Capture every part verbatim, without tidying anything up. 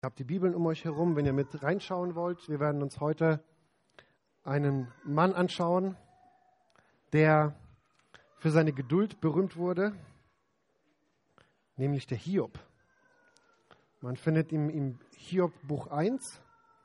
Ihr habt die Bibeln um euch herum, wenn ihr mit reinschauen wollt. Wir werden uns heute einen Mann anschauen, der für seine Geduld berühmt wurde, nämlich der Hiob. Man findet ihn im Hiob Buch eins.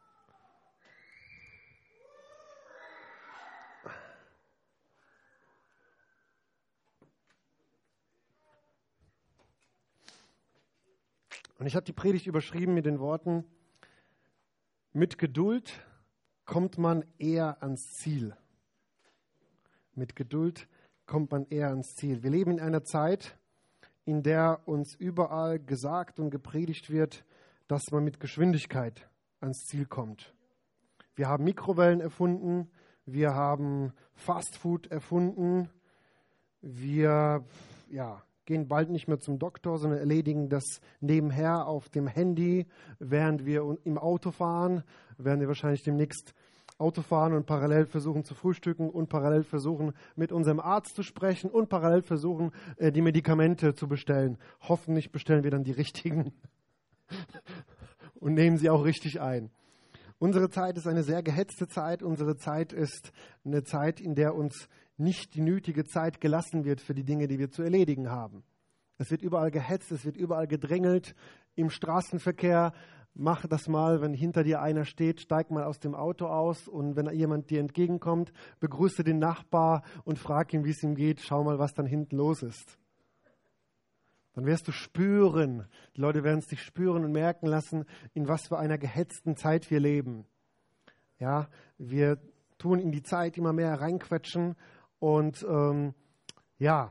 Und ich habe die Predigt überschrieben mit den Worten: Mit Geduld kommt man eher ans Ziel. Mit Geduld kommt man eher ans Ziel. Wir leben in einer Zeit, in der uns überall gesagt und gepredigt wird, dass man mit Geschwindigkeit ans Ziel kommt. Wir haben Mikrowellen erfunden, wir haben Fastfood erfunden, wir ja, gehen bald nicht mehr zum Doktor, sondern erledigen das nebenher auf dem Handy, während wir im Auto fahren, werden wir wahrscheinlich demnächst Auto fahren und parallel versuchen zu frühstücken und parallel versuchen, mit unserem Arzt zu sprechen und parallel versuchen, die Medikamente zu bestellen. Hoffentlich bestellen wir dann die richtigen und nehmen sie auch richtig ein. Unsere Zeit ist eine sehr gehetzte Zeit. Unsere Zeit ist eine Zeit, in der uns nicht die nötige Zeit gelassen wird für die Dinge, die wir zu erledigen haben. Es wird überall gehetzt, es wird überall gedrängelt. Im Straßenverkehr, mach das mal, wenn hinter dir einer steht, steig mal aus dem Auto aus und wenn jemand dir entgegenkommt, begrüße den Nachbar und frag ihn, wie es ihm geht, schau mal, was dann hinten los ist. Dann wirst du spüren, die Leute werden es dich spüren und merken lassen, in was für einer gehetzten Zeit wir leben. Ja, wir tun in die Zeit immer mehr reinquetschen und ähm, ja,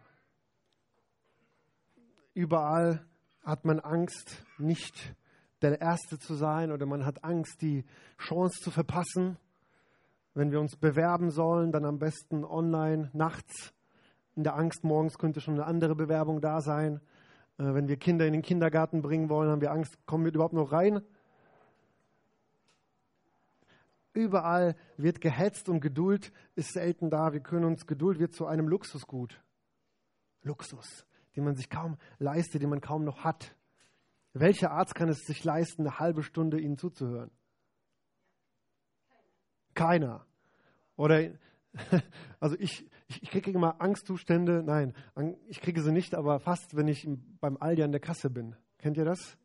überall hat man Angst, nicht der Erste zu sein, oder man hat Angst, die Chance zu verpassen. Wenn wir uns bewerben sollen, dann am besten online, nachts. In der Angst, morgens könnte schon eine andere Bewerbung da sein. Äh, wenn wir Kinder in den Kindergarten bringen wollen, haben wir Angst, kommen wir überhaupt noch rein? Überall wird gehetzt und Geduld ist selten da. Wir können uns, Geduld wird zu einem Luxusgut. Luxus, den man sich kaum leistet, den man kaum noch hat. Welcher Arzt kann es sich leisten, eine halbe Stunde Ihnen zuzuhören? Keiner. Oder, also ich, ich, ich kriege immer Angstzustände, nein, ich kriege sie nicht, aber fast, wenn ich beim Aldi an der Kasse bin. Kennt ihr das?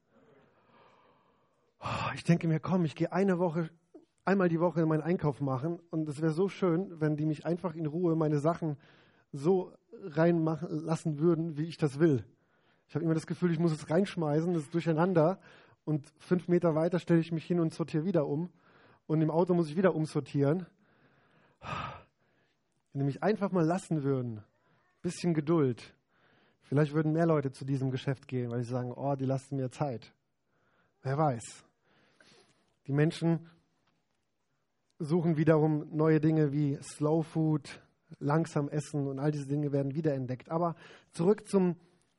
Ich denke mir, komm, ich gehe eine Woche, einmal die Woche meinen Einkauf machen und es wäre so schön, wenn die mich einfach in Ruhe meine Sachen so reinmachen lassen würden, wie ich das will. Ich habe immer das Gefühl, ich muss es reinschmeißen, das ist durcheinander und fünf Meter weiter stelle ich mich hin und sortiere wieder um und im Auto muss ich wieder umsortieren. Wenn die mich einfach mal lassen würden, bisschen Geduld, vielleicht würden mehr Leute zu diesem Geschäft gehen, weil sie sagen, oh, die lassen mir Zeit. Wer weiß. Die Menschen suchen wiederum neue Dinge wie Slow Food, langsam essen und all diese Dinge werden wiederentdeckt. Aber zurück zum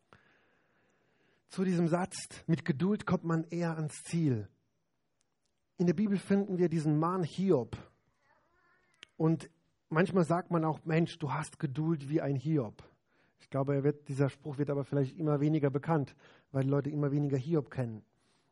Zu diesem Satz, mit Geduld kommt man eher ans Ziel. In der Bibel finden wir diesen Mann Hiob. Und manchmal sagt man auch, Mensch, du hast Geduld wie ein Hiob. Ich glaube, er wird, dieser Spruch wird aber vielleicht immer weniger bekannt, weil die Leute immer weniger Hiob kennen.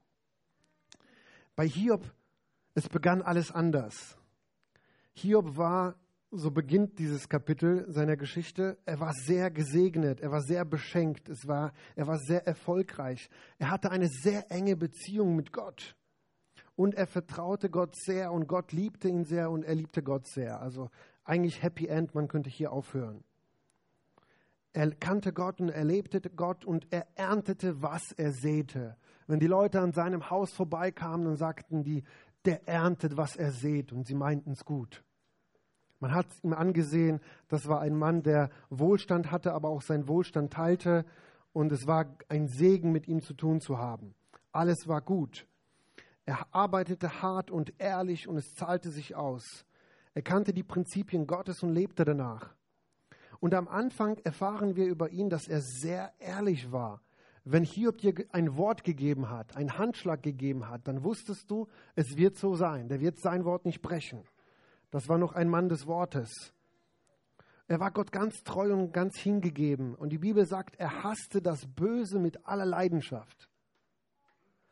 Bei Hiob, es begann alles anders. Hiob war, so beginnt dieses Kapitel seiner Geschichte, er war sehr gesegnet, er war sehr beschenkt, es war, er war sehr erfolgreich. Er hatte eine sehr enge Beziehung mit Gott und er vertraute Gott sehr und Gott liebte ihn sehr und er liebte Gott sehr. Also eigentlich Happy End, man könnte hier aufhören. Er kannte Gott und er lebte Gott und er erntete, was er säte. Wenn die Leute an seinem Haus vorbeikamen, dann sagten die, der erntet, was er sät, und sie meinten es gut. Man hat ihm angesehen, das war ein Mann, der Wohlstand hatte, aber auch seinen Wohlstand teilte. Und es war ein Segen, mit ihm zu tun zu haben. Alles war gut. Er arbeitete hart und ehrlich und es zahlte sich aus. Er kannte die Prinzipien Gottes und lebte danach. Und am Anfang erfahren wir über ihn, dass er sehr ehrlich war. Wenn Hiob dir ein Wort gegeben hat, einen Handschlag gegeben hat, dann wusstest du, es wird so sein. Der wird sein Wort nicht brechen. Das war noch ein Mann des Wortes. Er war Gott ganz treu und ganz hingegeben. Und die Bibel sagt, er hasste das Böse mit aller Leidenschaft.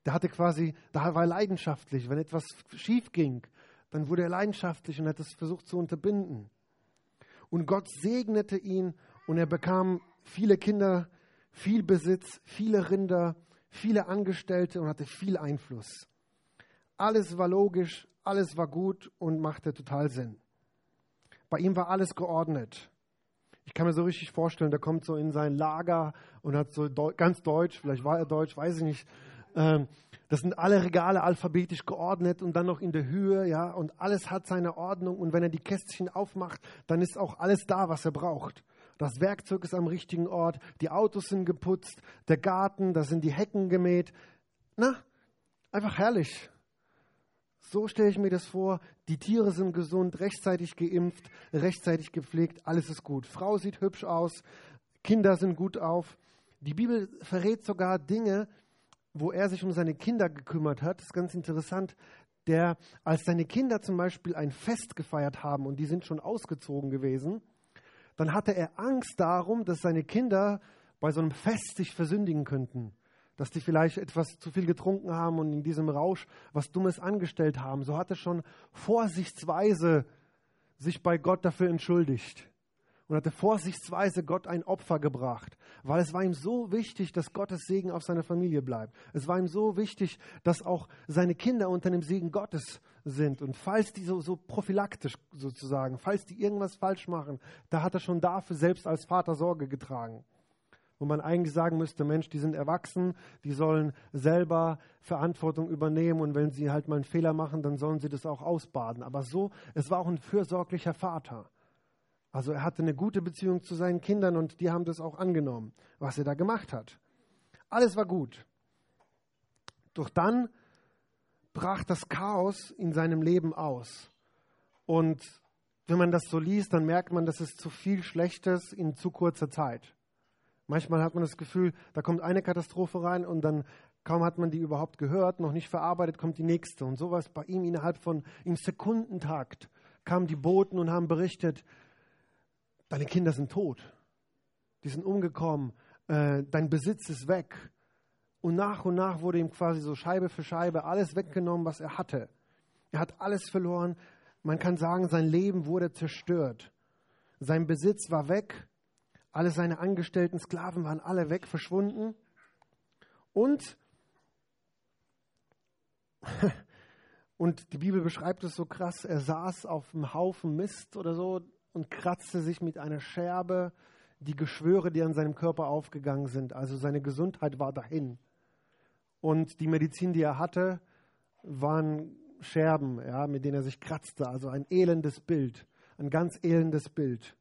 Der hatte quasi, da war er leidenschaftlich. Wenn etwas schief ging, dann wurde er leidenschaftlich und hat es versucht zu unterbinden. Und Gott segnete ihn und er bekam viele Kinder, viel Besitz, viele Rinder, viele Angestellte und hatte viel Einfluss. Alles war logisch, alles war gut und machte total Sinn. Bei ihm war alles geordnet. Ich kann mir so richtig vorstellen, der kommt so in sein Lager und hat so Deu- ganz deutsch, vielleicht war er deutsch, weiß ich nicht. Ähm, das sind alle Regale alphabetisch geordnet und dann noch in der Höhe, ja, und alles hat seine Ordnung und wenn er die Kästchen aufmacht, dann ist auch alles da, was er braucht. Das Werkzeug ist am richtigen Ort, die Autos sind geputzt, der Garten, da sind die Hecken gemäht. Na, einfach herrlich. So stelle ich mir das vor, die Tiere sind gesund, rechtzeitig geimpft, rechtzeitig gepflegt, alles ist gut. Frau sieht hübsch aus, Kinder sind gut auf. Die Bibel verrät sogar Dinge, wo er sich um seine Kinder gekümmert hat. Das ist ganz interessant. Der, als seine Kinder zum Beispiel ein Fest gefeiert haben und die sind schon ausgezogen gewesen, dann hatte er Angst darum, dass seine Kinder bei so einem Fest sich versündigen könnten. Dass die vielleicht etwas zu viel getrunken haben und in diesem Rausch was Dummes angestellt haben. So hat er schon vorsichtsweise sich bei Gott dafür entschuldigt. Und hatte vorsichtsweise Gott ein Opfer gebracht. Weil es war ihm so wichtig, dass Gottes Segen auf seiner Familie bleibt. Es war ihm so wichtig, dass auch seine Kinder unter dem Segen Gottes sind. Und falls die so, so prophylaktisch sozusagen, falls die irgendwas falsch machen, da hat er schon dafür selbst als Vater Sorge getragen. Wo man eigentlich sagen müsste, Mensch, die sind erwachsen, die sollen selber Verantwortung übernehmen und wenn sie halt mal einen Fehler machen, dann sollen sie das auch ausbaden. Aber so, es war auch ein fürsorglicher Vater. Also er hatte eine gute Beziehung zu seinen Kindern und die haben das auch angenommen, was er da gemacht hat. Alles war gut. Doch dann brach das Chaos in seinem Leben aus. Und wenn man das so liest, dann merkt man, dass es zu viel Schlechtes in zu kurzer Zeit. Manchmal hat man das Gefühl, da kommt eine Katastrophe rein und dann kaum hat man die überhaupt gehört, noch nicht verarbeitet, kommt die nächste. Und so war es bei ihm innerhalb von, im Sekundentakt, kamen die Boten und haben berichtet, deine Kinder sind tot, die sind umgekommen, äh, dein Besitz ist weg. Und nach und nach wurde ihm quasi so Scheibe für Scheibe alles weggenommen, was er hatte. Er hat alles verloren. Man kann sagen, sein Leben wurde zerstört. Sein Besitz war weg. Alle seine angestellten Sklaven waren alle weg, verschwunden. Und, und die Bibel beschreibt es so krass, er saß auf einem Haufen Mist oder so und kratzte sich mit einer Scherbe die Geschwüre, die an seinem Körper aufgegangen sind. Also seine Gesundheit war dahin. Und die Medizin, die er hatte, waren Scherben, ja, mit denen er sich kratzte. Also ein elendes Bild, ein ganz elendes Bild.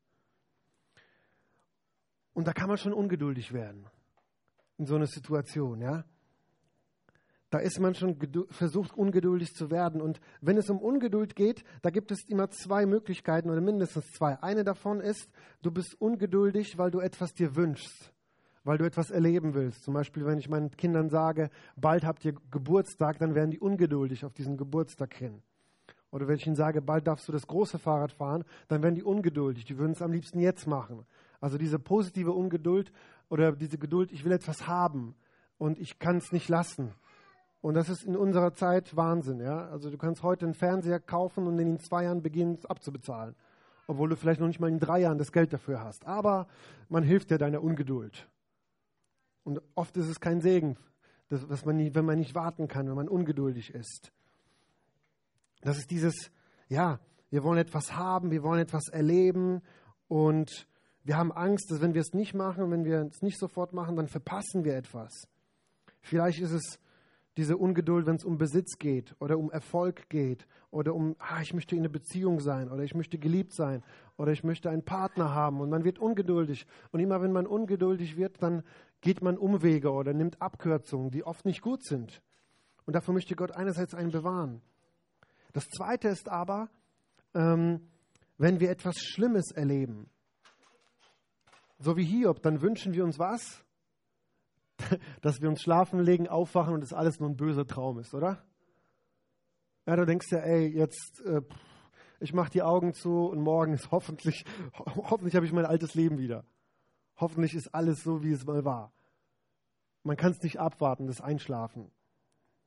Und da kann man schon ungeduldig werden in so einer Situation, ja. Da ist man schon gedu- versucht, ungeduldig zu werden. Und wenn es um Ungeduld geht, da gibt es immer zwei Möglichkeiten oder mindestens zwei. Eine davon ist, du bist ungeduldig, weil du etwas dir wünschst, weil du etwas erleben willst. Zum Beispiel, wenn ich meinen Kindern sage, bald habt ihr Geburtstag, dann werden die ungeduldig auf diesen Geburtstag hin. Oder wenn ich ihnen sage, bald darfst du das große Fahrrad fahren, dann werden die ungeduldig. Die würden es am liebsten jetzt machen. Also diese positive Ungeduld oder diese Geduld, ich will etwas haben und ich kann es nicht lassen. Und das ist in unserer Zeit Wahnsinn. Ja? Also du kannst heute einen Fernseher kaufen und in zwei Jahren beginnen es abzubezahlen. Obwohl du vielleicht noch nicht mal in drei Jahren das Geld dafür hast. Aber man hilft dir deiner Ungeduld. Und oft ist es kein Segen, das, was man nie, wenn man nicht warten kann, wenn man ungeduldig ist. Das ist dieses, ja, wir wollen etwas haben, wir wollen etwas erleben und wir haben Angst, dass wenn wir es nicht machen, wenn wir es nicht sofort machen, dann verpassen wir etwas. Vielleicht ist es diese Ungeduld, wenn es um Besitz geht oder um Erfolg geht oder um, ah, ich möchte in einer Beziehung sein oder ich möchte geliebt sein oder ich möchte einen Partner haben und man wird ungeduldig. Und immer wenn man ungeduldig wird, dann geht man Umwege oder nimmt Abkürzungen, die oft nicht gut sind. Und dafür möchte Gott einerseits einen bewahren. Das Zweite ist aber, ähm, wenn wir etwas Schlimmes erleben, so wie Hiob, dann wünschen wir uns was? Dass wir uns schlafen legen, aufwachen und es alles nur ein böser Traum ist, oder? Ja, du denkst ja, ey, jetzt, äh, ich mache die Augen zu und morgen ist hoffentlich, ho- hoffentlich habe ich mein altes Leben wieder. Hoffentlich ist alles so, wie es mal war. Man kann es nicht abwarten, das Einschlafen.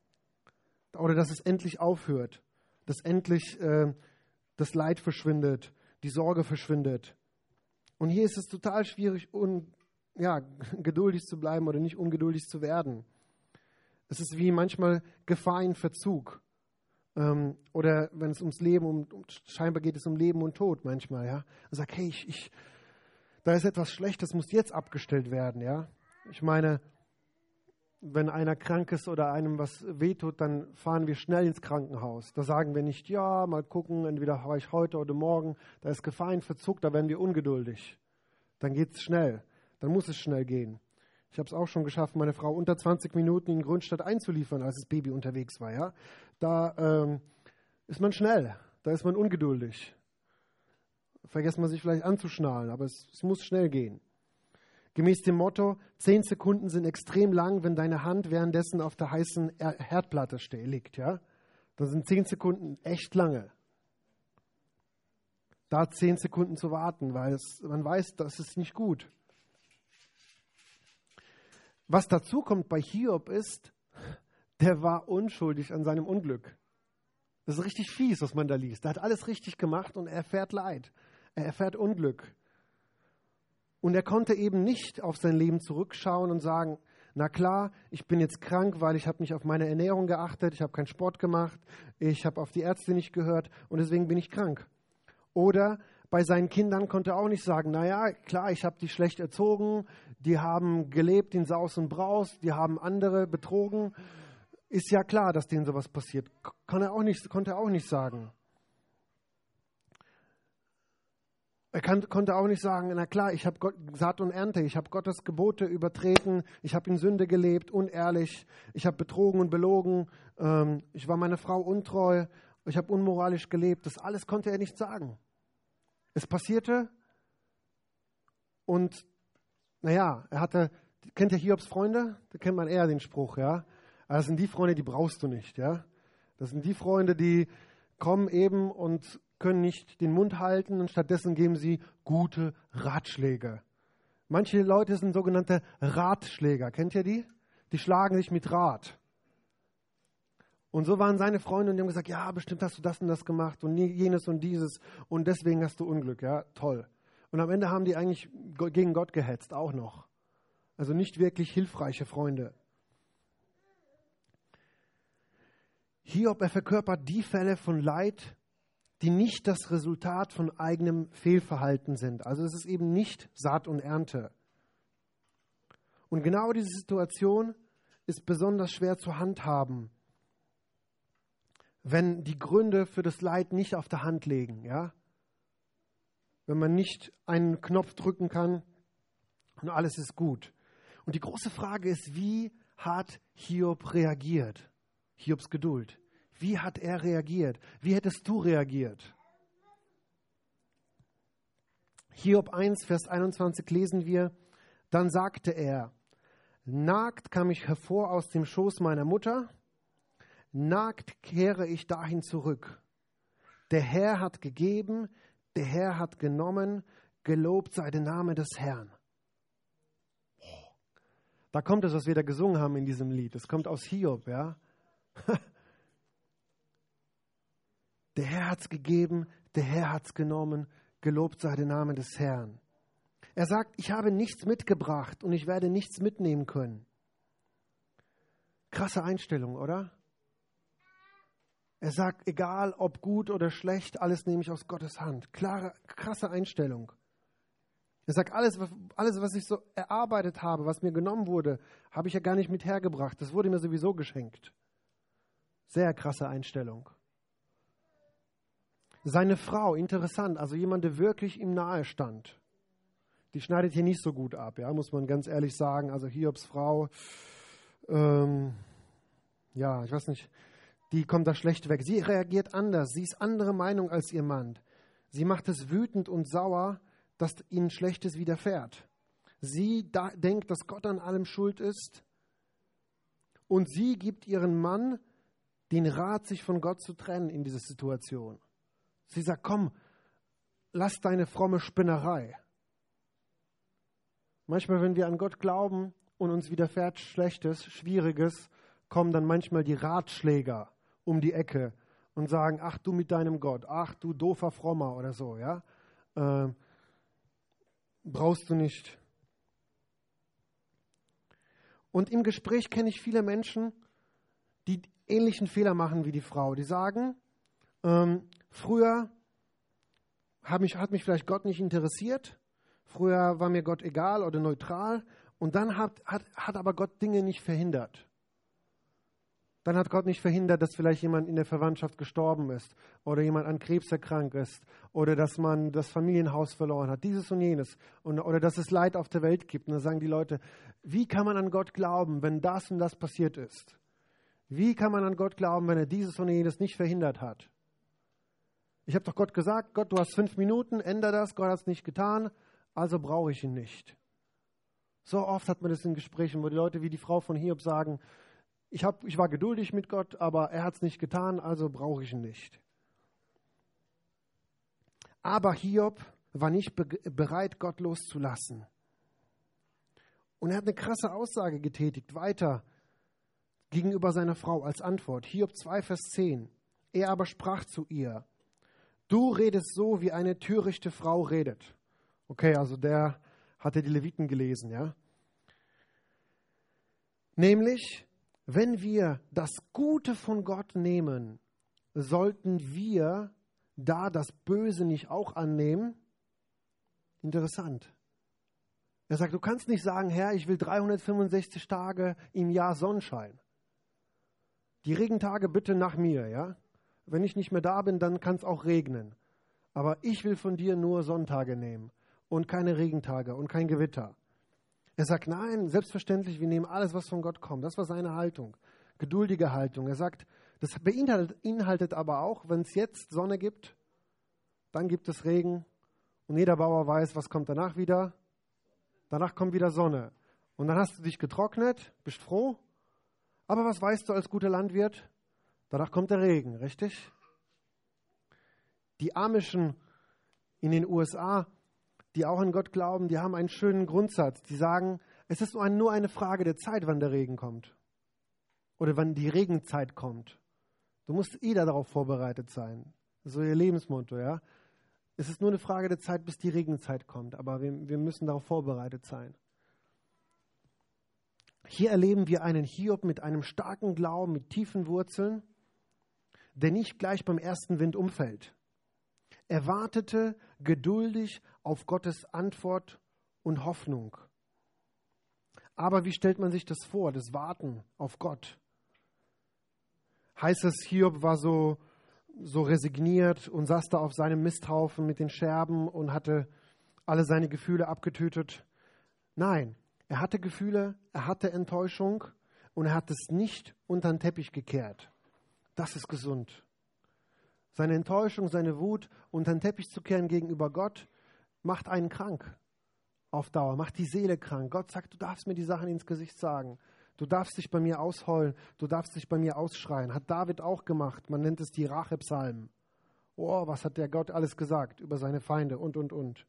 oder dass es endlich aufhört, dass endlich äh, das Leid verschwindet, die Sorge verschwindet. Und hier ist es total schwierig, un, ja, geduldig zu bleiben oder nicht ungeduldig zu werden. Es ist wie manchmal Gefahr in Verzug. Ähm, oder wenn es ums Leben, um, um, scheinbar geht es um Leben und Tod manchmal. Ja? Und sag, hey, ich, ich, da ist etwas Schlechtes, muss jetzt abgestellt werden. Ja? Ich meine, wenn einer krank ist oder einem was wehtut, dann fahren wir schnell ins Krankenhaus. Da sagen wir nicht, ja, mal gucken, entweder fahre ich heute oder morgen. Da ist Gefahr in Verzug, da werden wir ungeduldig. Dann geht es schnell. Dann muss es schnell gehen. Ich habe es auch schon geschafft, meine Frau unter zwanzig Minuten in Grünstadt einzuliefern, als das Baby unterwegs war. Ja? Da ähm, ist man schnell, da ist man ungeduldig. Vergisst man sich vielleicht anzuschnallen, aber es, es muss schnell gehen. Gemäß dem Motto, zehn Sekunden sind extrem lang, wenn deine Hand währenddessen auf der heißen Herdplatte liegt. Ja? Dann sind zehn Sekunden echt lange. Da zehn Sekunden zu warten, weil es, man weiß, das ist nicht gut. Was dazu kommt bei Hiob ist, der war unschuldig an seinem Unglück. Das ist richtig fies, was man da liest. Er hat alles richtig gemacht und er erfährt Leid. Er erfährt Unglück. Und er konnte eben nicht auf sein Leben zurückschauen und sagen, na klar, ich bin jetzt krank, weil ich habe nicht auf meine Ernährung geachtet, ich habe keinen Sport gemacht, ich habe auf die Ärzte nicht gehört und deswegen bin ich krank. Oder bei seinen Kindern konnte er auch nicht sagen, naja, klar, ich habe die schlecht erzogen, die haben gelebt in Saus und Braus, die haben andere betrogen. Ist ja klar, dass denen sowas passiert. Kann er auch nicht, konnte er auch nicht sagen. Er kann, konnte auch nicht sagen, na klar, ich habe Saat und Ernte, ich habe Gottes Gebote übertreten, ich habe in Sünde gelebt, unehrlich, ich habe betrogen und belogen, ähm, ich war meiner Frau untreu, ich habe unmoralisch gelebt. Das alles konnte er nicht sagen. Es passierte und naja, er hatte, kennt ihr Hiobs Freunde? Da kennt man eher den Spruch, ja. Das sind die Freunde, die brauchst du nicht, ja. Das sind die Freunde, die kommen eben und können nicht den Mund halten und stattdessen geben sie gute Ratschläge. Manche Leute sind sogenannte Ratschläger. Kennt ihr die? Die schlagen sich mit Rat. Und so waren seine Freunde und die haben gesagt, ja, bestimmt hast du das und das gemacht und jenes und dieses und deswegen hast du Unglück. Ja, toll. Und am Ende haben die eigentlich gegen Gott gehetzt, auch noch. Also nicht wirklich hilfreiche Freunde. Hiob, er verkörpert die Fälle von Leid, die nicht das Resultat von eigenem Fehlverhalten sind. Also es ist eben nicht Saat und Ernte. Und genau diese Situation ist besonders schwer zu handhaben, wenn die Gründe für das Leid nicht auf der Hand liegen. Ja? Wenn man nicht einen Knopf drücken kann und alles ist gut. Und die große Frage ist, wie hat Hiob reagiert? Hiobs Geduld. Wie hat er reagiert? Wie hättest du reagiert? Hiob eins, Vers einundzwanzig lesen wir, dann sagte er, nackt kam ich hervor aus dem Schoß meiner Mutter, nackt kehre ich dahin zurück. Der Herr hat gegeben, der Herr hat genommen, gelobt sei der Name des Herrn. Da kommt es, was wir da gesungen haben in diesem Lied. Es kommt aus Hiob, ja. Der Herr hat es gegeben, der Herr hat es genommen, gelobt sei der Name des Herrn. Er sagt, ich habe nichts mitgebracht und ich werde nichts mitnehmen können. Krasse Einstellung, oder? Er sagt, egal ob gut oder schlecht, alles nehme ich aus Gottes Hand. Klare, krasse Einstellung. Er sagt, alles, alles, was ich so erarbeitet habe, was mir genommen wurde, habe ich ja gar nicht mit hergebracht. Das wurde mir sowieso geschenkt. Sehr krasse Einstellung. Seine Frau, interessant, also jemand, der wirklich ihm nahe stand, die schneidet hier nicht so gut ab, ja, muss man ganz ehrlich sagen. Also Hiobs Frau, ähm, ja, ich weiß nicht, die kommt da schlecht weg. Sie reagiert anders, sie ist andere Meinung als ihr Mann. Sie macht es wütend und sauer, dass ihnen Schlechtes widerfährt. Sie da, denkt, dass Gott an allem schuld ist und sie gibt ihren Mann den Rat, sich von Gott zu trennen in dieser Situation. Sie sagt, komm, lass deine fromme Spinnerei. Manchmal, wenn wir an Gott glauben und uns widerfährt Schlechtes, Schwieriges, kommen dann manchmal die Ratschläger um die Ecke und sagen, ach du mit deinem Gott, ach du doofer Frommer oder so, ja. Äh, brauchst du nicht. Und im Gespräch kenne ich viele Menschen, die ähnlichen Fehler machen wie die Frau. Die sagen, ähm, früher hat mich, hat mich vielleicht Gott nicht interessiert, früher war mir Gott egal oder neutral und dann hat, hat, hat aber Gott Dinge nicht verhindert. Dann hat Gott nicht verhindert, dass vielleicht jemand in der Verwandtschaft gestorben ist oder jemand an Krebs erkrankt ist oder dass man das Familienhaus verloren hat, dieses und jenes und, oder dass es Leid auf der Welt gibt. Und dann sagen die Leute, wie kann man an Gott glauben, wenn das und das passiert ist? Wie kann man an Gott glauben, wenn er dieses und jenes nicht verhindert hat? Ich habe doch Gott gesagt, Gott, du hast fünf Minuten, ändere das, Gott hat es nicht getan, also brauche ich ihn nicht. So oft hat man das in Gesprächen, wo die Leute wie die Frau von Hiob sagen, ich, hab, ich war geduldig mit Gott, aber er hat es nicht getan, also brauche ich ihn nicht. Aber Hiob war nicht be- bereit, Gott loszulassen. Und er hat eine krasse Aussage getätigt, weiter gegenüber seiner Frau als Antwort. Hiob zwei, Vers zehn. Er aber sprach zu ihr, du redest so, wie eine törichte Frau redet. Okay, also der hatte die Leviten gelesen, ja. Nämlich, wenn wir das Gute von Gott nehmen, sollten wir da das Böse nicht auch annehmen? Interessant. Er sagt, du kannst nicht sagen, Herr, ich will dreihundertfünfundsechzig Tage im Jahr Sonnenschein. Die Regentage bitte nach mir, ja. Wenn ich nicht mehr da bin, dann kann es auch regnen. Aber ich will von dir nur Sonntage nehmen und keine Regentage und kein Gewitter. Er sagt, nein, selbstverständlich, wir nehmen alles, was von Gott kommt. Das war seine Haltung, geduldige Haltung. Er sagt, das beinhaltet aber auch, wenn es jetzt Sonne gibt, dann gibt es Regen und jeder Bauer weiß, was kommt danach wieder? Danach kommt wieder Sonne. Und dann hast du dich getrocknet, bist froh. Aber was weißt du als guter Landwirt? Danach kommt der Regen, richtig? Die Amischen in den U S A, die auch an Gott glauben, die haben einen schönen Grundsatz. Die sagen, es ist nur eine Frage der Zeit, wann der Regen kommt. Oder wann die Regenzeit kommt. Du musst eh darauf vorbereitet sein. Das ist so ihr Lebensmotto, ja. Es ist nur eine Frage der Zeit, bis die Regenzeit kommt. Aber wir, wir müssen darauf vorbereitet sein. Hier erleben wir einen Hiob mit einem starken Glauben, mit tiefen Wurzeln, der nicht gleich beim ersten Wind umfällt. Er wartete geduldig auf Gottes Antwort und Hoffnung. Aber wie stellt man sich das vor, das Warten auf Gott? Heißt es, Hiob war so, so resigniert und saß da auf seinem Misthaufen mit den Scherben und hatte alle seine Gefühle abgetötet? Nein, er hatte Gefühle, er hatte Enttäuschung und er hat es nicht unter den Teppich gekehrt. Das ist gesund. Seine Enttäuschung, seine Wut unter den Teppich zu kehren gegenüber Gott, macht einen krank auf Dauer, macht die Seele krank. Gott sagt, du darfst mir die Sachen ins Gesicht sagen. Du darfst dich bei mir ausheulen, du darfst dich bei mir ausschreien. Hat David auch gemacht. Man nennt es die Rachepsalmen. Oh, was hat der Gott alles gesagt über seine Feinde und, und, und.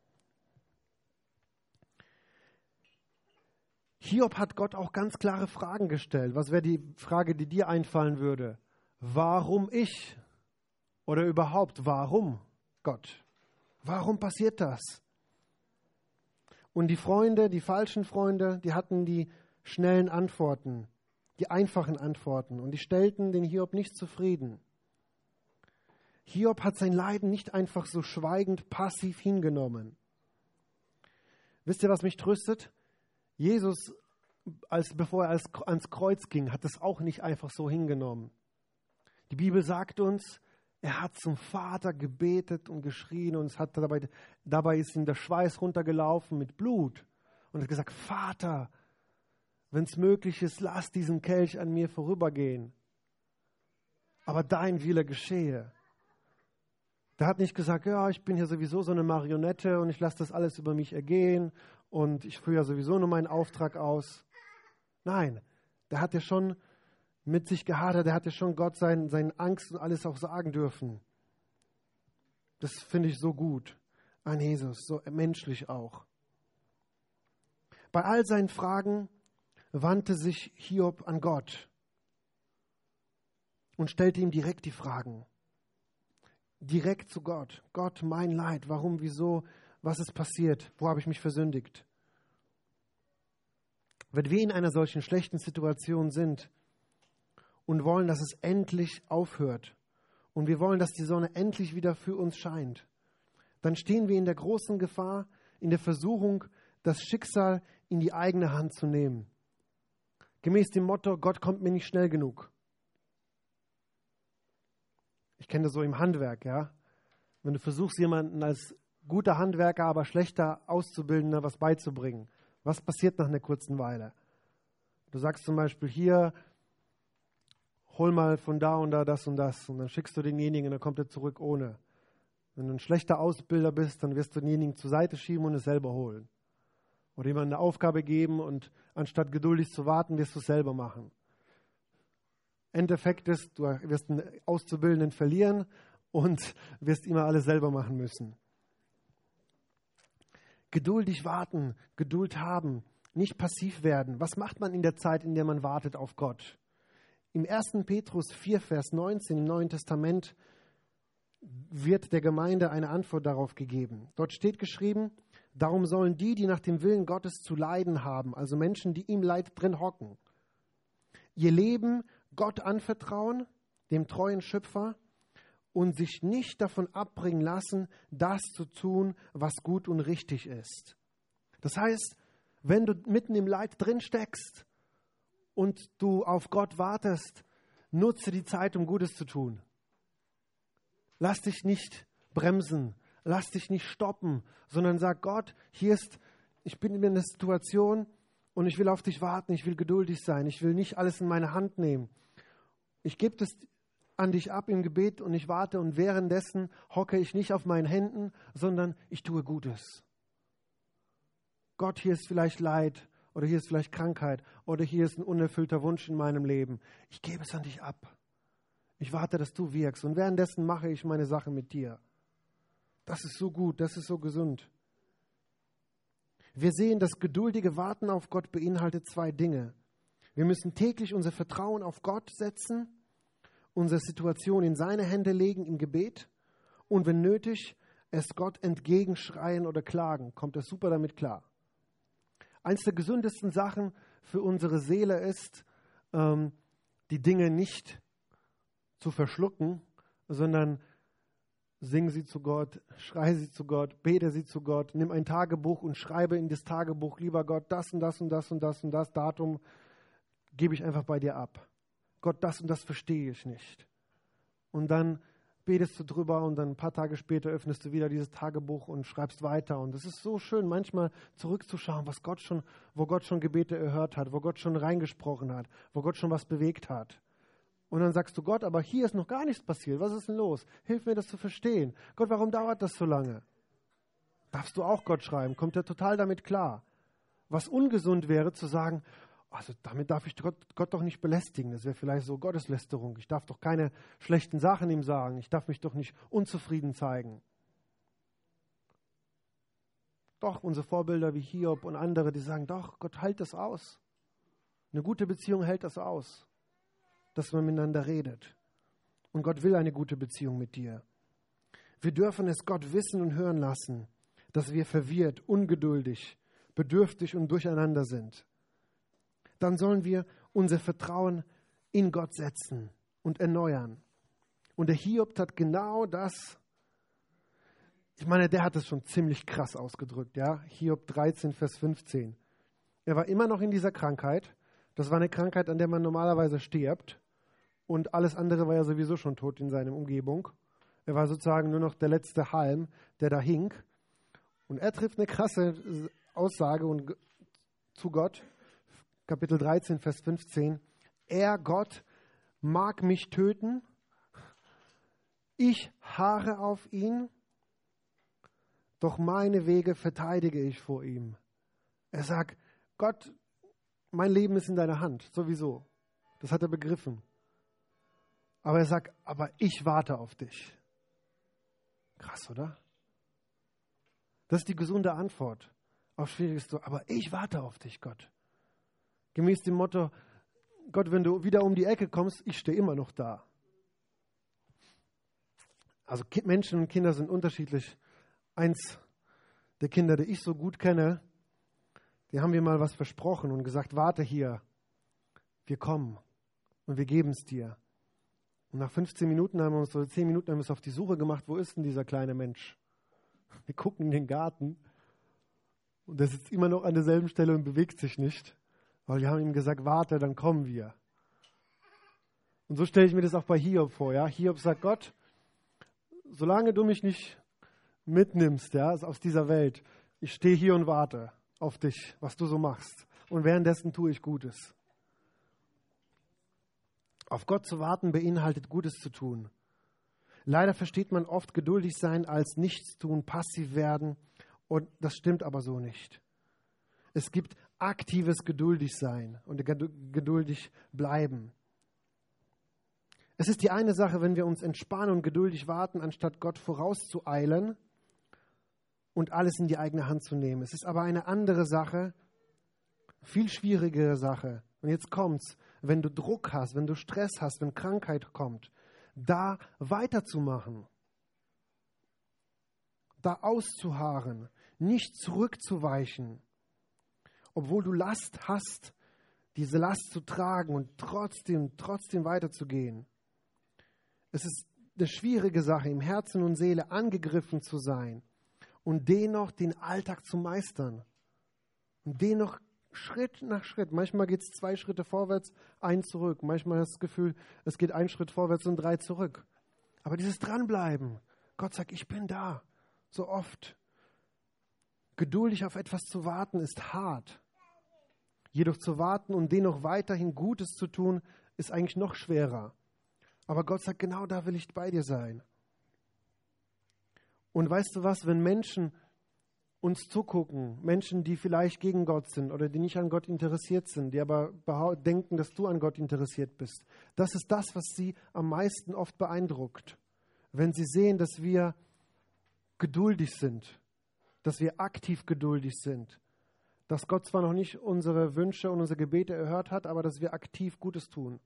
Hiob hat Gott auch ganz klare Fragen gestellt. Was wäre die Frage, die dir einfallen würde? Warum ich? Oder überhaupt, warum Gott? Warum passiert das? Und die Freunde, die falschen Freunde, die hatten die schnellen Antworten, die einfachen Antworten. Und die stellten den Hiob nicht zufrieden. Hiob hat sein Leiden nicht einfach so schweigend, passiv hingenommen. Wisst ihr, was mich tröstet? Jesus, als, bevor er als, ans Kreuz ging, hat es auch nicht einfach so hingenommen. Die Bibel sagt uns, er hat zum Vater gebetet und geschrien und es hat dabei, dabei ist ihm der Schweiß runtergelaufen mit Blut. Und er hat gesagt, Vater, wenn es möglich ist, lass diesen Kelch an mir vorübergehen. Aber dein Wille geschehe. Der hat nicht gesagt, ja, ich bin hier sowieso so eine Marionette und ich lasse das alles über mich ergehen und ich führe ja sowieso nur meinen Auftrag aus. Nein, der hat ja schon mit sich gehadert, der hat ja schon Gott sein, seine Angst und alles auch sagen dürfen. Das finde ich so gut an Jesus, so menschlich auch. Bei all seinen Fragen wandte sich Hiob an Gott. und stellte ihm direkt die Fragen. Direkt zu Gott. Gott, mein Leid, warum, wieso, was ist passiert, wo habe ich mich versündigt? Wenn wir in einer solchen schlechten Situation sind und wollen, dass es endlich aufhört und wir wollen, dass die Sonne endlich wieder für uns scheint, dann stehen wir in der großen Gefahr, in der Versuchung, das Schicksal in die eigene Hand zu nehmen. Gemäß dem Motto, Gott kommt mir nicht schnell genug. Ich kenne das so im Handwerk, ja. Wenn du versuchst, jemanden als guter Handwerker, aber schlechter Auszubildender was beizubringen, was passiert nach einer kurzen Weile? Du sagst zum Beispiel hier, hol mal von da und da das und das und dann schickst du denjenigen und dann kommt er zurück ohne. Wenn du ein schlechter Ausbilder bist, dann wirst du denjenigen zur Seite schieben und es selber holen. Oder jemandem eine Aufgabe geben und anstatt geduldig zu warten, wirst du es selber machen. Endeffekt ist, du wirst einen Auszubildenden verlieren und wirst immer alles selber machen müssen. Geduldig warten, Geduld haben, nicht passiv werden. Was macht man in der Zeit, in der man wartet auf Gott? Im ersten Petrus vier, Vers neunzehn im Neuen Testament wird der Gemeinde eine Antwort darauf gegeben. Dort steht geschrieben, darum sollen die, die nach dem Willen Gottes zu leiden haben, also Menschen, die im Leid drin hocken, ihr Leben Gott anvertrauen, dem treuen Schöpfer, und sich nicht davon abbringen lassen, das zu tun, was gut und richtig ist. Das heißt, wenn du mitten im Leid drin steckst und du auf Gott wartest, nutze die Zeit, um Gutes zu tun. Lass dich nicht bremsen, lass dich nicht stoppen, sondern sag Gott, hier ist, ich bin in einer Situation und ich will auf dich warten, ich will geduldig sein, ich will nicht alles in meine Hand nehmen. Ich gebe das an dich ab im Gebet und ich warte und währenddessen hocke ich nicht auf meinen Händen, sondern ich tue Gutes. Gott, hier ist vielleicht Leid oder hier ist vielleicht Krankheit oder hier ist ein unerfüllter Wunsch in meinem Leben. Ich gebe es an dich ab. Ich warte, dass du wirkst und währenddessen mache ich meine Sache mit dir. Das ist so gut, das ist so gesund. Wir sehen, das geduldige Warten auf Gott beinhaltet zwei Dinge. Wir müssen täglich unser Vertrauen auf Gott setzen, unsere Situation in seine Hände legen im Gebet und wenn nötig, es Gott entgegenschreien oder klagen. Kommt er super damit klar. Eins der gesündesten Sachen für unsere Seele ist, ähm, die Dinge nicht zu verschlucken, sondern sing sie zu Gott, schrei sie zu Gott, bete sie zu Gott, nimm ein Tagebuch und schreibe in das Tagebuch, lieber Gott, das und das und das und das und das Datum gebe ich einfach bei dir ab. Gott, das und das verstehe ich nicht. Und dann betest du drüber und dann ein paar Tage später öffnest du wieder dieses Tagebuch und schreibst weiter. Und es ist so schön, manchmal zurückzuschauen, was Gott schon, wo Gott schon Gebete erhört hat, wo Gott schon reingesprochen hat, wo Gott schon was bewegt hat. Und dann sagst du, Gott, aber hier ist noch gar nichts passiert. Was ist denn los? Hilf mir, das zu verstehen. Gott, warum dauert das so lange? Darfst du auch Gott schreiben? Kommt er total damit klar? Was ungesund wäre, zu sagen, also damit darf ich Gott, Gott doch nicht belästigen. Das wäre vielleicht so Gotteslästerung. Ich darf doch keine schlechten Sachen ihm sagen. Ich darf mich doch nicht unzufrieden zeigen. Doch, unsere Vorbilder wie Hiob und andere, die sagen, doch, Gott hält das aus. Eine gute Beziehung hält das aus, dass man miteinander redet. Und Gott will eine gute Beziehung mit dir. Wir dürfen es Gott wissen und hören lassen, dass wir verwirrt, ungeduldig, bedürftig und durcheinander sind. Dann sollen wir unser Vertrauen in Gott setzen und erneuern. Und der Hiob hat genau das, ich meine, der hat es schon ziemlich krass ausgedrückt, ja. Hiob dreizehn, Vers fünfzehn. Er war immer noch in dieser Krankheit. Das war eine Krankheit, an der man normalerweise stirbt. Und alles andere war ja sowieso schon tot in seiner Umgebung. Er war sozusagen nur noch der letzte Halm, der da hing. Und er trifft eine krasse Aussage und zu Gott. Kapitel dreizehn, Vers fünfzehn. Er, Gott, mag mich töten. Ich harre auf ihn. Doch meine Wege verteidige ich vor ihm. Er sagt, Gott, mein Leben ist in deiner Hand, sowieso. Das hat er begriffen. Aber er sagt, aber ich warte auf dich. Krass, oder? Das ist die gesunde Antwort auf Schwieriges. Aber ich warte auf dich, Gott. Gemäß dem Motto, Gott, wenn du wieder um die Ecke kommst, ich stehe immer noch da. Also Menschen und Kinder sind unterschiedlich. Eins der Kinder, die ich so gut kenne, die haben mir mal was versprochen und gesagt, warte hier, wir kommen und wir geben es dir. Und nach fünfzehn Minuten haben wir uns, oder zehn Minuten haben wir uns auf die Suche gemacht, wo ist denn dieser kleine Mensch? Wir gucken in den Garten und der sitzt immer noch an derselben Stelle und bewegt sich nicht, weil wir haben ihm gesagt, warte, dann kommen wir. Und so stelle ich mir das auch bei Hiob vor. Ja? Hiob sagt, Gott, solange du mich nicht mitnimmst, ja, aus dieser Welt, ich stehe hier und warte auf dich, was du so machst. Und währenddessen tue ich Gutes. Auf Gott zu warten beinhaltet, Gutes zu tun. Leider versteht man oft geduldig sein als nichts tun, passiv werden. Und das stimmt aber so nicht. Es gibt aktives geduldig sein und geduldig bleiben. Es ist die eine Sache, wenn wir uns entspannen und geduldig warten, anstatt Gott vorauszueilen und alles in die eigene Hand zu nehmen. Es ist aber eine andere Sache, viel schwierigere Sache. Und jetzt kommt's, wenn du Druck hast, wenn du Stress hast, wenn Krankheit kommt, da weiterzumachen, da auszuharren, nicht zurückzuweichen, obwohl du Last hast, diese Last zu tragen und trotzdem, trotzdem weiterzugehen. Es ist eine schwierige Sache, im Herzen und Seele angegriffen zu sein und dennoch den Alltag zu meistern. Und dennoch Schritt nach Schritt. Manchmal geht es zwei Schritte vorwärts, ein zurück. Manchmal hast du das Gefühl, es geht ein Schritt vorwärts und drei zurück. Aber dieses Dranbleiben, Gott sagt, ich bin da, so oft. Geduldig auf etwas zu warten ist hart. Jedoch zu warten und dennoch weiterhin Gutes zu tun, ist eigentlich noch schwerer. Aber Gott sagt, genau da will ich bei dir sein. Und weißt du was, wenn Menschen uns zugucken, Menschen, die vielleicht gegen Gott sind oder die nicht an Gott interessiert sind, die aber denken, dass du an Gott interessiert bist, das ist das, was sie am meisten oft beeindruckt. Wenn sie sehen, dass wir geduldig sind, dass wir aktiv geduldig sind, dass Gott zwar noch nicht unsere Wünsche und unsere Gebete erhört hat, aber dass wir aktiv Gutes tun.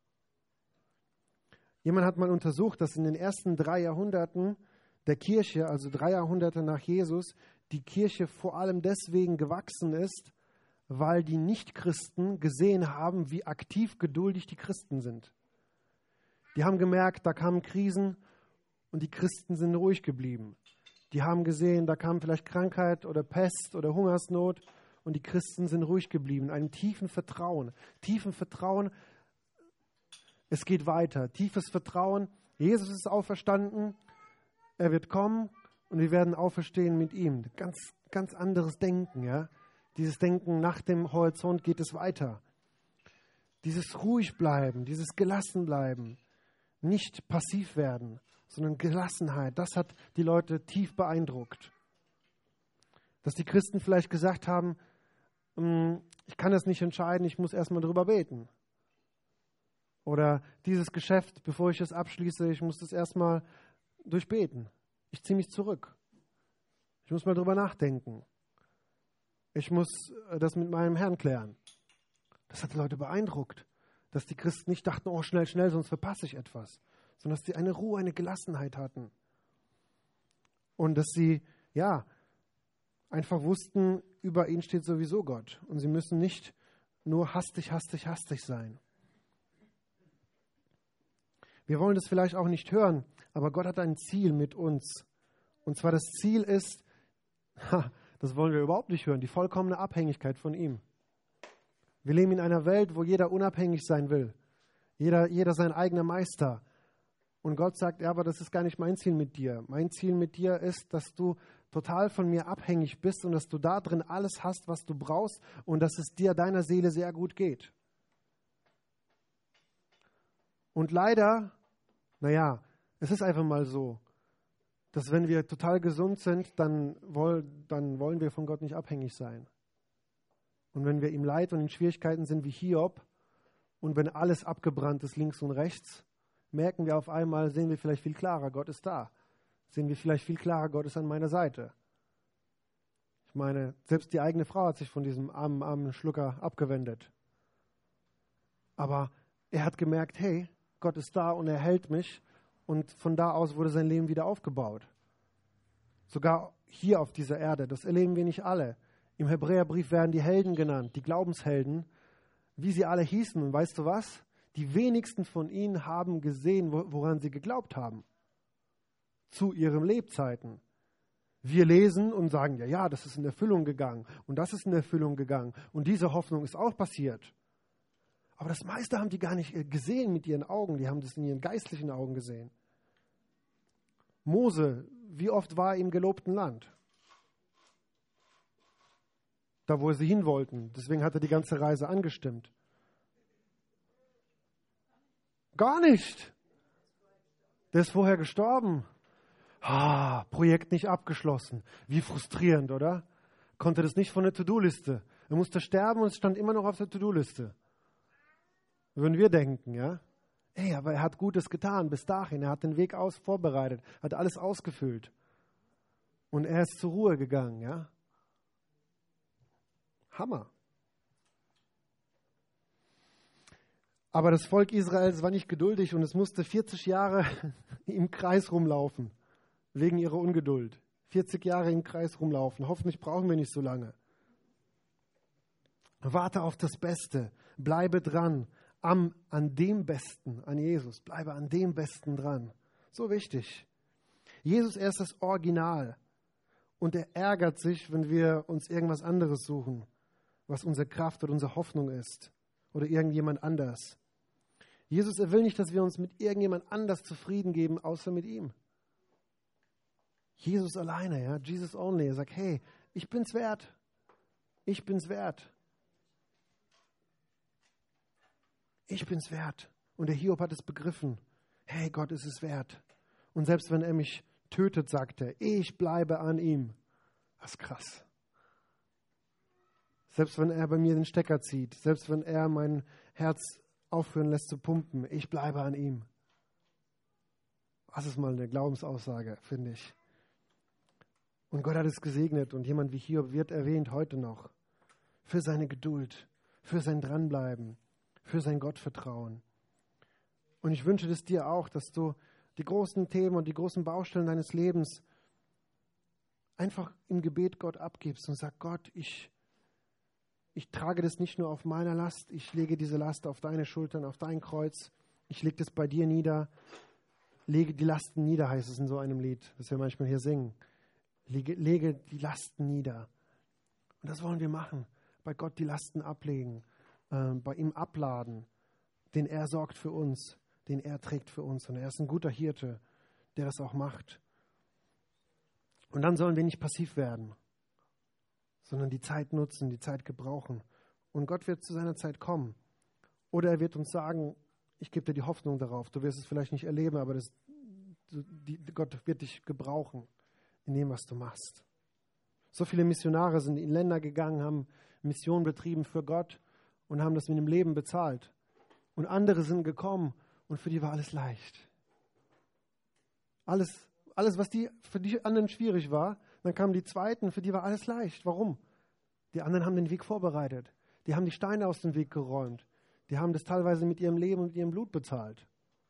Jemand hat mal untersucht, dass in den ersten drei Jahrhunderten der Kirche, also drei Jahrhunderte nach Jesus, die Kirche vor allem deswegen gewachsen ist, weil die Nichtchristen gesehen haben, wie aktiv geduldig die Christen sind. Die haben gemerkt, da kamen Krisen und die Christen sind ruhig geblieben. Die haben gesehen, da kam vielleicht Krankheit oder Pest oder Hungersnot und die Christen sind ruhig geblieben. Einem tiefen Vertrauen, tiefen Vertrauen, es geht weiter. Tiefes Vertrauen, Jesus ist auferstanden, er wird kommen und wir werden auferstehen mit ihm. Ganz, ganz anderes Denken, ja. Dieses Denken, nach dem Horizont geht es weiter. Dieses ruhig bleiben, dieses gelassen bleiben, nicht passiv werden, sondern Gelassenheit, das hat die Leute tief beeindruckt. Dass die Christen vielleicht gesagt haben, ich kann das nicht entscheiden, ich muss erstmal drüber beten. Oder dieses Geschäft, bevor ich es abschließe, ich muss das erstmal durchbeten. Ich ziehe mich zurück. Ich muss mal drüber nachdenken. Ich muss das mit meinem Herrn klären. Das hat die Leute beeindruckt, dass die Christen nicht dachten, oh schnell, schnell, sonst verpasse ich etwas, sondern dass sie eine Ruhe, eine Gelassenheit hatten. Und dass sie, ja, einfach wussten, über ihnen steht sowieso Gott. Und sie müssen nicht nur hastig, hastig, hastig sein. Wir wollen das vielleicht auch nicht hören, aber Gott hat ein Ziel mit uns. Und zwar das Ziel ist, ha, das wollen wir überhaupt nicht hören, die vollkommene Abhängigkeit von ihm. Wir leben in einer Welt, wo jeder unabhängig sein will. Jeder, jeder sein eigener Meister. Und Gott sagt, ja, aber das ist gar nicht mein Ziel mit dir. Mein Ziel mit dir ist, dass du total von mir abhängig bist und dass du da drin alles hast, was du brauchst und dass es dir, deiner Seele sehr gut geht. Und leider, naja, es ist einfach mal so, dass wenn wir total gesund sind, dann, woll, dann wollen wir von Gott nicht abhängig sein. Und wenn wir im Leid und in Schwierigkeiten sind wie Hiob und wenn alles abgebrannt ist links und rechts, merken wir auf einmal, sehen wir vielleicht viel klarer, Gott ist da. Sehen wir vielleicht viel klarer, Gott ist an meiner Seite. Ich meine, selbst die eigene Frau hat sich von diesem armen, armen Schlucker abgewendet. Aber er hat gemerkt, hey, Gott ist da und er hält mich und von da aus wurde sein Leben wieder aufgebaut. Sogar hier auf dieser Erde, das erleben wir nicht alle. Im Hebräerbrief werden die Helden genannt, die Glaubenshelden, wie sie alle hießen. Und weißt du was? Die wenigsten von ihnen haben gesehen, woran sie geglaubt haben. Zu ihren Lebzeiten. Wir lesen und sagen, ja, ja, das ist in Erfüllung gegangen und das ist in Erfüllung gegangen und diese Hoffnung ist auch passiert. Aber das meiste haben die gar nicht gesehen mit ihren Augen, die haben das in ihren geistlichen Augen gesehen. Mose, wie oft war er im gelobten Land? Da, wo sie hin wollten. Deswegen hat er die ganze Reise angestimmt. Gar nicht. Der ist vorher gestorben. Ah, Projekt nicht abgeschlossen. Wie frustrierend, oder? Konnte das nicht von der To-Do-Liste. Er musste sterben und es stand immer noch auf der To-Do-Liste. Würden wir denken, ja? Ey, aber er hat Gutes getan bis dahin. Er hat den Weg aus vorbereitet, hat alles ausgefüllt. Und er ist zur Ruhe gegangen, ja? Hammer. Aber das Volk Israels war nicht geduldig und es musste vierzig Jahre im Kreis rumlaufen, wegen ihrer Ungeduld. vierzig Jahre im Kreis rumlaufen. Hoffentlich brauchen wir nicht so lange. Warte auf das Beste. Bleibe dran. Am, an dem Besten, an Jesus. Bleibe an dem Besten dran. So wichtig. Jesus, er ist das Original. Und er ärgert sich, wenn wir uns irgendwas anderes suchen, was unsere Kraft oder unsere Hoffnung ist. Oder irgendjemand anders. Jesus, er will nicht, dass wir uns mit irgendjemand anders zufrieden geben, außer mit ihm. Jesus alleine, ja, Jesus only. Er sagt, hey, ich bin's wert. Ich bin's wert. Ich bin's wert. Und der Hiob hat es begriffen. Hey, Gott ist es wert. Und selbst wenn er mich tötet, sagt er, ich bleibe an ihm. Das ist krass. Selbst wenn er bei mir den Stecker zieht, selbst wenn er mein Herz aufhören lässt zu pumpen, ich bleibe an ihm. Das ist mal eine Glaubensaussage, finde ich. Und Gott hat es gesegnet und jemand wie Hiob wird erwähnt heute noch. Für seine Geduld, für sein Dranbleiben, für sein Gottvertrauen. Und ich wünsche es dir auch, dass du die großen Themen und die großen Baustellen deines Lebens einfach im Gebet Gott abgibst und sagst, Gott, ich, ich trage das nicht nur auf meiner Last, ich lege diese Last auf deine Schultern, auf dein Kreuz, ich lege das bei dir nieder, lege die Lasten nieder, heißt es in so einem Lied, das wir manchmal hier singen. Lege, lege die Lasten nieder. Und das wollen wir machen, bei Gott die Lasten ablegen, äh, bei ihm abladen, denn er sorgt für uns, den er trägt für uns und er ist ein guter Hirte, der das auch macht. Und dann sollen wir nicht passiv werden, sondern die Zeit nutzen, die Zeit gebrauchen. Und Gott wird zu seiner Zeit kommen. Oder er wird uns sagen, ich gebe dir die Hoffnung darauf. Du wirst es vielleicht nicht erleben, aber das, die, Gott wird dich gebrauchen in dem, was du machst. So viele Missionare sind in Länder gegangen, haben Mission betrieben für Gott und haben das mit dem Leben bezahlt. Und andere sind gekommen und für die war alles leicht. Alles Alles, was die, für die anderen schwierig war, dann kamen die Zweiten, für die war alles leicht. Warum? Die anderen haben den Weg vorbereitet. Die haben die Steine aus dem Weg geräumt. Die haben das teilweise mit ihrem Leben und mit ihrem Blut bezahlt.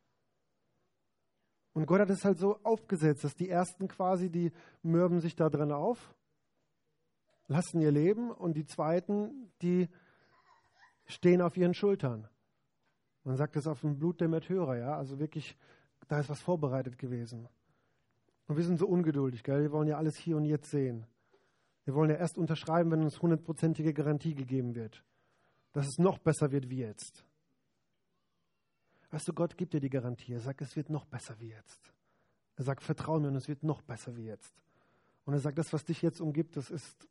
Und Gott hat es halt so aufgesetzt, dass die Ersten quasi, die mürben sich da drin auf, lassen ihr Leben und die Zweiten, die stehen auf ihren Schultern. Man sagt das auf dem Blut der Märtyrer, ja, also wirklich, da ist was vorbereitet gewesen. Und wir sind so ungeduldig, gell? Wir wollen ja alles hier und jetzt sehen. Wir wollen ja erst unterschreiben, wenn uns hundertprozentige Garantie gegeben wird, dass es noch besser wird wie jetzt. Weißt du, Gott gibt dir die Garantie. Er sagt, es wird noch besser wie jetzt. Er sagt, vertrau mir und es wird noch besser wie jetzt. Und er sagt, das, was dich jetzt umgibt, das ist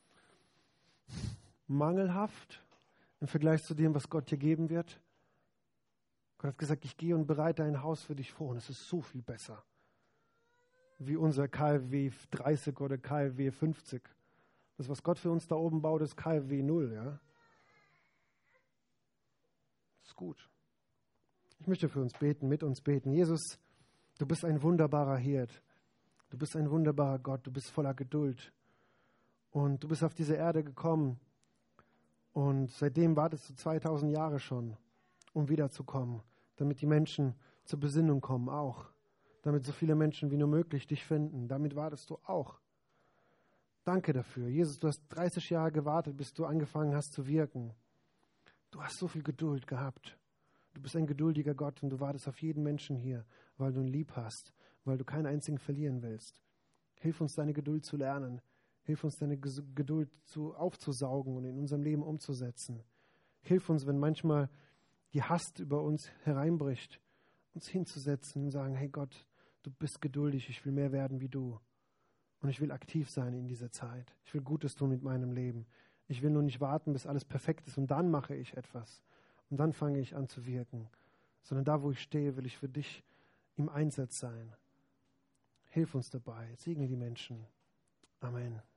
mangelhaft im Vergleich zu dem, was Gott dir geben wird. Gott hat gesagt, ich gehe und bereite ein Haus für dich vor und es ist so viel besser. Wie unser K f W dreißig oder K f W fünfzig. Das, was Gott für uns da oben baut, ist K f W null. Ja? Das ist gut. Ich möchte für uns beten, mit uns beten. Jesus, du bist ein wunderbarer Hirt. Du bist ein wunderbarer Gott. Du bist voller Geduld. Und du bist auf diese Erde gekommen. Und seitdem wartest du zweitausend Jahre schon, um wiederzukommen, damit die Menschen zur Besinnung kommen auch. damit so viele Menschen wie nur möglich dich finden. Damit wartest du auch. Danke dafür. Jesus, du hast dreißig Jahre gewartet, bis du angefangen hast zu wirken. Du hast so viel Geduld gehabt. Du bist ein geduldiger Gott und du wartest auf jeden Menschen hier, weil du ihn lieb hast, weil du keinen einzigen verlieren willst. Hilf uns, deine Geduld zu lernen. Hilf uns, deine Geduld zu, aufzusaugen und in unserem Leben umzusetzen. Hilf uns, wenn manchmal die Hast über uns hereinbricht, uns hinzusetzen und sagen, hey Gott, du bist geduldig, ich will mehr werden wie du. Und ich will aktiv sein in dieser Zeit. Ich will Gutes tun mit meinem Leben. Ich will nur nicht warten, bis alles perfekt ist und dann mache ich etwas. Und dann fange ich an zu wirken. Sondern da, wo ich stehe, will ich für dich im Einsatz sein. Hilf uns dabei. Segne die Menschen. Amen.